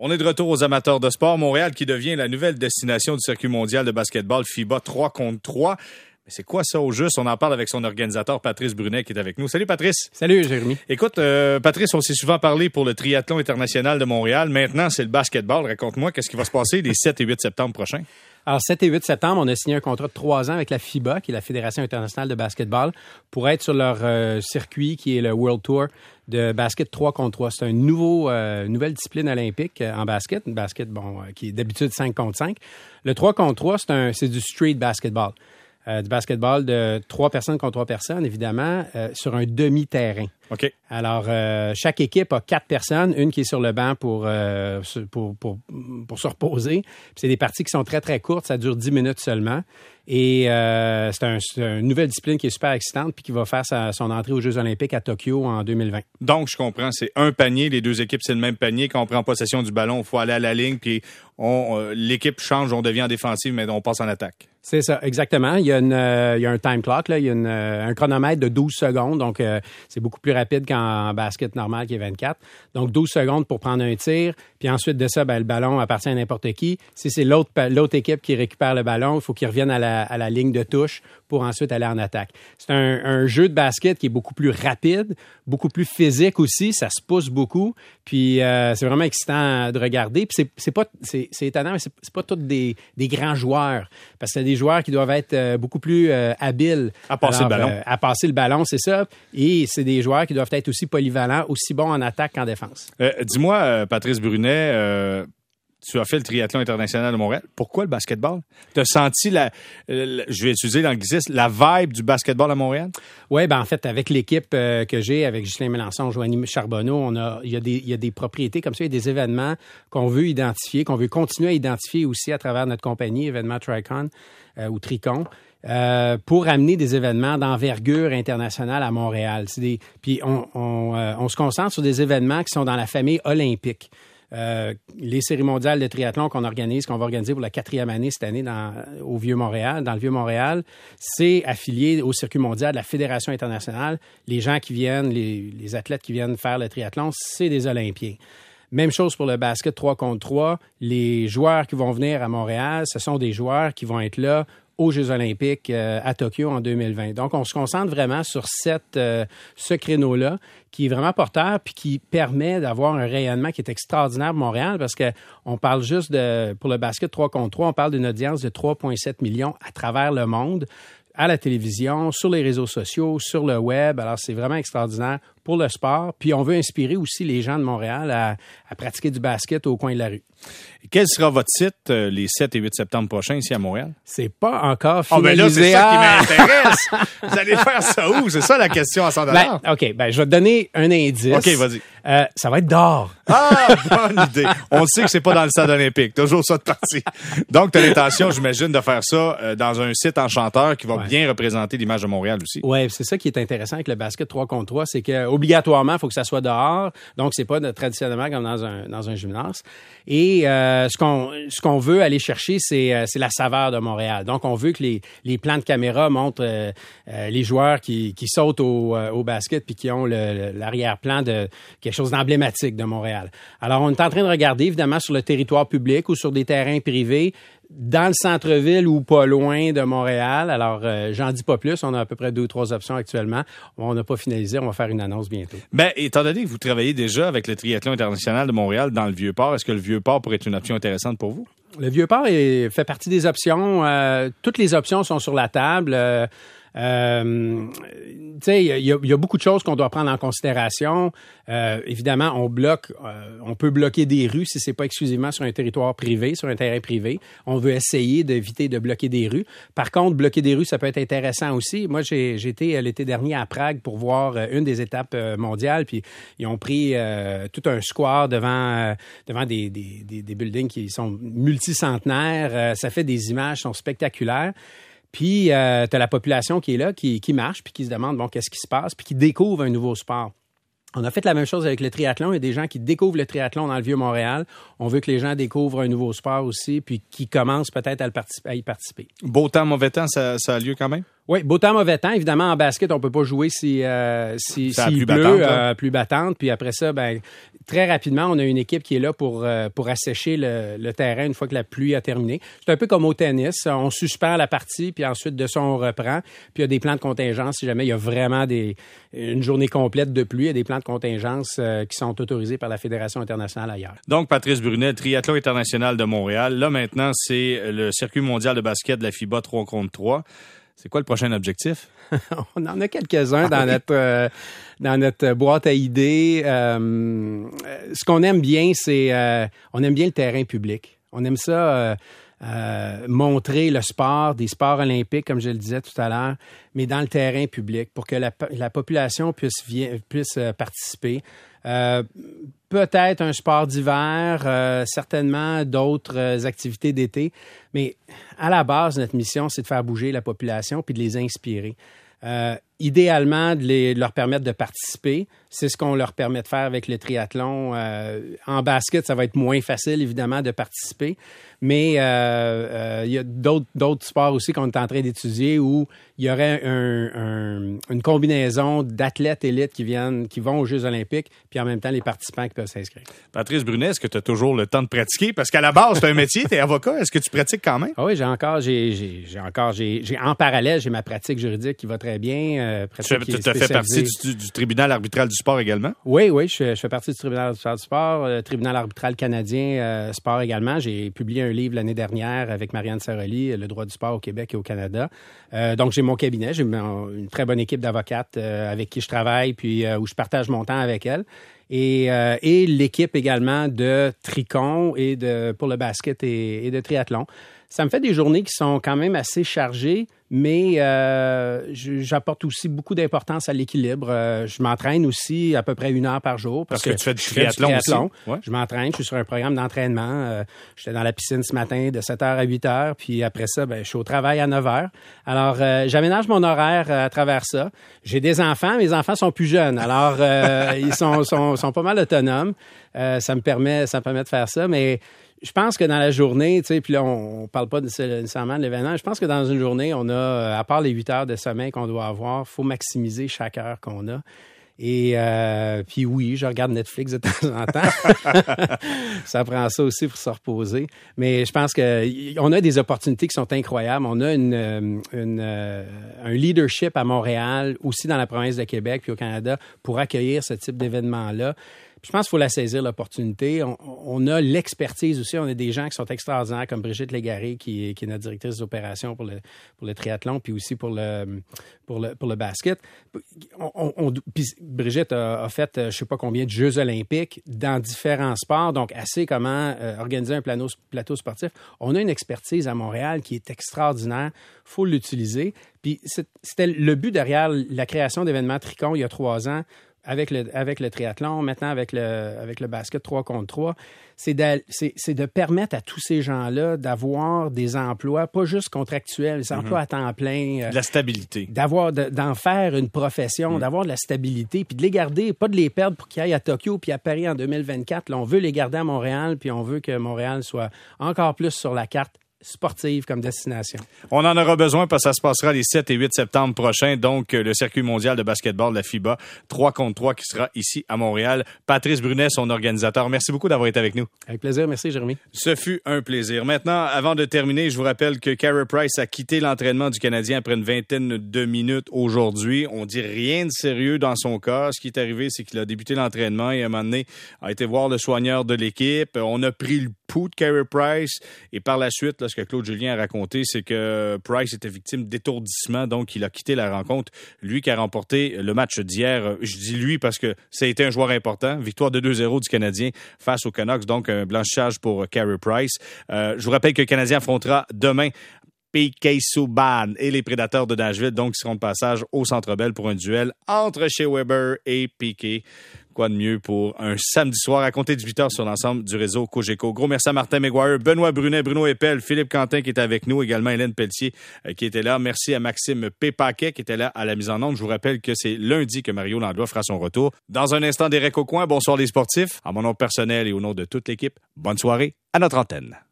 On est de retour aux amateurs de sport. Montréal qui devient la nouvelle destination du circuit mondial de basketball FIBA 3 contre 3. Mais c'est quoi ça au juste? On en parle avec son organisateur Patrice Brunet qui est avec nous. Salut Patrice. Salut Jérémy. Écoute, Patrice, on s'est souvent parlé pour le triathlon international de Montréal. Maintenant, c'est le basketball. Raconte-moi, qu'est-ce qui va se passer les 7 et 8 septembre prochains? Alors, 7 et 8 septembre, on a signé un contrat de 3 ans avec la FIBA, qui est la Fédération internationale de basketball, pour être sur leur circuit qui est le World Tour de basket 3 contre 3. C'est une nouvelle discipline olympique en basket, une basket qui est d'habitude 5 contre 5. Le 3 contre 3, c'est du street basketball. Du basketball de 3 personnes contre 3 personnes, évidemment, sur un demi-terrain. OK. Alors, chaque équipe a 4 personnes, une qui est sur le banc pour se reposer. Puis c'est des parties qui sont très, très courtes, ça dure 10 minutes seulement. Et c'est une nouvelle discipline qui est super excitante puis qui va faire son entrée aux Jeux olympiques à Tokyo en 2020. Donc, je comprends, c'est un panier, les deux équipes, c'est le même panier. Quand on prend possession du ballon, il faut aller à la ligne, puis l'équipe change, on devient en défensive, mais on passe en attaque. C'est ça, exactement. Il y a un time clock, là. Il y a un chronomètre de 12 secondes, donc c'est beaucoup plus rapide qu'en basket normal qui est 24. Donc 12 secondes pour prendre un tir, puis ensuite de ça, le ballon appartient à n'importe qui. Si c'est l'autre équipe qui récupère le ballon, il faut qu'il revienne à la ligne de touche pour ensuite aller en attaque. C'est un jeu de basket qui est beaucoup plus rapide, beaucoup plus physique aussi, ça se pousse beaucoup, puis c'est vraiment excitant de regarder. Puis c'est étonnant, mais c'est pas tous des grands joueurs, parce que c'est des joueurs qui doivent être beaucoup plus habiles à passer le ballon. À passer le ballon, c'est ça. Et c'est des joueurs qui doivent être aussi polyvalents, aussi bons en attaque qu'en défense. Dis-moi, Patrice Brunet, tu as fait le triathlon international de Montréal. Pourquoi le basketball? Tu as senti je vais utiliser l'anglicisme, la vibe du basketball à Montréal? Oui, en fait, avec l'équipe que j'ai, avec Ghislain Mélenchon, Joanie Charbonneau, il y a des propriétés comme ça, il y a des événements qu'on veut identifier, qu'on veut continuer à identifier aussi à travers notre compagnie, événement Tricon ou Tricon. Pour amener des événements d'envergure internationale à Montréal. Puis on se concentre sur des événements qui sont dans la famille olympique. Les séries mondiales de triathlon qu'on va organiser pour la 4e année cette année dans le Vieux-Montréal, c'est affilié au circuit mondial de la Fédération internationale. Les gens qui viennent, les athlètes qui viennent faire le triathlon, c'est des Olympiens. Même chose pour le basket 3 contre 3. Les joueurs qui vont venir à Montréal, ce sont des joueurs qui vont être là aux Jeux olympiques à Tokyo en 2020. Donc, on se concentre vraiment sur ce créneau-là qui est vraiment porteur puis qui permet d'avoir un rayonnement qui est extraordinaire pour Montréal parce qu'on parle juste pour le basket 3 contre 3, on parle d'une audience de 3,7 millions à travers le monde, à la télévision, sur les réseaux sociaux, sur le web. Alors, c'est vraiment extraordinaire pour le sport. Puis, on veut inspirer aussi les gens de Montréal à pratiquer du basket au coin de la rue. Et quel sera votre site les 7 et 8 septembre prochains ici à Montréal? C'est pas encore finalisé. Là, c'est ça qui m'intéresse. Vous allez faire ça où? C'est ça la question à 100 $. OK, je vais te donner un indice. OK, vas-y. Ça va être dehors. Ah, bonne idée. On sait que c'est pas dans le stade olympique. Toujours ça de partie. Donc, tu as l'intention, j'imagine, de faire ça dans un site enchanteur qui va bien représenter l'image de Montréal aussi. Oui, c'est ça qui est intéressant avec le basket 3 contre 3, c'est qu'obligatoirement, il faut que ça soit dehors. Donc, c'est pas traditionnellement comme dans un gymnase. Et ce qu'on veut aller chercher, c'est la saveur de Montréal. Donc, on veut que les plans de caméra montrent les joueurs qui sautent au basket puis qui ont l'arrière-plan de quelque chose d'emblématique de Montréal. Alors, on est en train de regarder, évidemment, sur le territoire public ou sur des terrains privés, dans le centre-ville ou pas loin de Montréal. Alors, j'en dis pas plus. On a à peu près 2 ou 3 options actuellement. On n'a pas finalisé. On va faire une annonce bientôt. Étant donné que vous travaillez déjà avec le triathlon international de Montréal dans le Vieux-Port, est-ce que le Vieux-Port pourrait être une option intéressante pour vous? Le Vieux-Port fait partie des options. Toutes les options sont sur la table. Il y a beaucoup de choses qu'on doit prendre en considération. Évidemment, on peut bloquer des rues si c'est pas exclusivement sur un territoire privé, sur un terrain privé. On veut essayer d'éviter de bloquer des rues. Par contre, bloquer des rues, ça peut être intéressant aussi. Moi, j'ai été l'été dernier à Prague pour voir une des étapes mondiales, puis ils ont pris tout un square devant des buildings qui sont multicentenaires. Ça fait des images qui sont spectaculaires. Puis, tu as la population qui est là, qui marche, puis qui se demande, qu'est-ce qui se passe, puis qui découvre un nouveau sport. On a fait la même chose avec le triathlon. Il y a des gens qui découvrent le triathlon dans le Vieux-Montréal. On veut que les gens découvrent un nouveau sport aussi, puis qui commencent peut-être à y participer. Beau temps, mauvais temps, ça a lieu quand même? Oui, beau temps, mauvais temps. Évidemment, en basket, on peut pas jouer s'il pleut, plus battante. Puis après ça, très rapidement, on a une équipe qui est là pour assécher le terrain une fois que la pluie a terminé. C'est un peu comme au tennis. On suspend la partie, puis ensuite, de ça, on reprend. Puis il y a des plans de contingence si jamais il y a vraiment une journée complète de pluie. Il y a des plans de contingence qui sont autorisés par la Fédération internationale ailleurs. Donc, Patrice Brunet, triathlon international de Montréal. Là, maintenant, c'est le circuit mondial de basket de la FIBA 3 contre 3. C'est quoi le prochain objectif? On en a quelques-uns dans notre boîte à idées. Ce qu'on aime bien, c'est on aime bien le terrain public. On aime ça montrer le sport, des sports olympiques, comme je le disais tout à l'heure, mais dans le terrain public pour que la population puisse participer. Peut-être un sport d'hiver, certainement d'autres activités d'été, mais à la base, notre mission, c'est de faire bouger la population puis de les inspirer. Idéalement, de leur permettre de participer. C'est ce qu'on leur permet de faire avec le triathlon. En basket, ça va être moins facile, évidemment, de participer. Mais il y a d'autres sports aussi qu'on est en train d'étudier où il y aurait une combinaison d'athlètes élites qui vont aux Jeux olympiques, puis en même temps, les participants qui peuvent s'inscrire. Patrice Brunet, est-ce que tu as toujours le temps de pratiquer? Parce qu'à la base, c'est un métier, tu es avocat. Est-ce que tu pratiques quand même? Ah oui, j'ai en parallèle, j'ai ma pratique juridique qui va très bien. Tu as fait partie du tribunal arbitral du sport également? Oui, je fais partie du tribunal arbitral du sport, le tribunal arbitral canadien sport également. J'ai publié un livre l'année dernière avec Marianne Saroli, Le droit du sport au Québec et au Canada. Donc, j'ai mon cabinet, j'ai une très bonne équipe d'avocates avec qui je travaille, puis où je partage mon temps avec elles. Et l'équipe également de tricon pour le basket et de triathlon. Ça me fait des journées qui sont quand même assez chargées, mais j'apporte aussi beaucoup d'importance à l'équilibre. Je m'entraîne aussi à peu près 1 heure par jour. Parce que tu fais du triathlon aussi. Ouais. Je m'entraîne, je suis sur un programme d'entraînement. J'étais dans la piscine ce matin de 7h à 8h, puis après ça, je suis au travail à 9h. Alors, j'aménage mon horaire à travers ça. J'ai des enfants, mes enfants sont plus jeunes, alors ils sont pas mal autonomes. Ça me permet de faire ça, mais je pense que dans la journée, tu sais, puis là, on parle pas nécessairement de l'événement, je pense que dans une journée, on a, à part les 8 heures de sommeil qu'on doit avoir, il faut maximiser chaque heure qu'on a. Et puis oui, je regarde Netflix de temps en temps. Ça prend ça aussi pour se reposer. Mais je pense qu'on a des opportunités qui sont incroyables. On a un leadership à Montréal, aussi dans la province de Québec puis au Canada, pour accueillir ce type d'événement-là. Je pense qu'il faut la saisir, l'opportunité. On a l'expertise aussi. On a des gens qui sont extraordinaires, comme Brigitte Légaré, qui est notre directrice d'opération pour le triathlon, puis aussi pour le basket. Puis Brigitte a fait je ne sais pas combien de Jeux olympiques dans différents sports, donc elle sait comment organiser un plateau sportif. On a une expertise à Montréal qui est extraordinaire. Il faut l'utiliser. Puis c'était le but derrière la création d'événements Tricon il y a 3 ans, avec le triathlon, maintenant avec le basket 3 contre 3, c'est de permettre à tous ces gens-là d'avoir des emplois, pas juste contractuels, des emplois à temps plein. De la stabilité. D'en faire une profession, d'avoir de la stabilité, puis de les garder, pas de les perdre pour qu'ils aillent à Tokyo puis à Paris en 2024. Là, on veut les garder à Montréal, puis on veut que Montréal soit encore plus sur la carte sportive comme destination. On en aura besoin parce que ça se passera les 7 et 8 septembre prochains. Donc, le circuit mondial de basketball de la FIBA 3 contre 3 qui sera ici à Montréal. Patrice Brunet, son organisateur. Merci beaucoup d'avoir été avec nous. Avec plaisir. Merci, Jérémy. Ce fut un plaisir. Maintenant, avant de terminer, je vous rappelle que Carey Price a quitté l'entraînement du Canadien après une vingtaine de minutes aujourd'hui. On dit rien de sérieux dans son cas. Ce qui est arrivé, c'est qu'il a débuté l'entraînement et à un moment donné a été voir le soigneur de l'équipe. On a pris le pouls de Carey Price et par la suite, là, ce que Claude Julien a raconté, c'est que Price était victime d'étourdissement, donc il a quitté la rencontre. Lui qui a remporté le match d'hier, je dis lui parce que ça a été un joueur important, victoire de 2-0 du Canadien face aux Canucks, donc un blanchissage pour Carey Price. Je vous rappelle que le Canadien affrontera demain P.K. Subban et les Prédateurs de Nashville, donc, qui seront de passage au Centre Bell pour un duel entre Shea Weber et P.K. Quoi de mieux pour un samedi soir à compter de 8h sur l'ensemble du réseau Cogeco. Gros merci à Martin Maguire, Benoît Brunet, Bruno Eppel, Philippe Quentin qui était avec nous, également Hélène Pelletier qui était là. Merci à Maxime Pépaquet qui était là à la mise en onde. Je vous rappelle que c'est lundi que Mario Langlois fera son retour. Dans un instant, Derek Aucoin. Bonsoir les sportifs. À mon nom personnel et au nom de toute l'équipe, bonne soirée à notre antenne.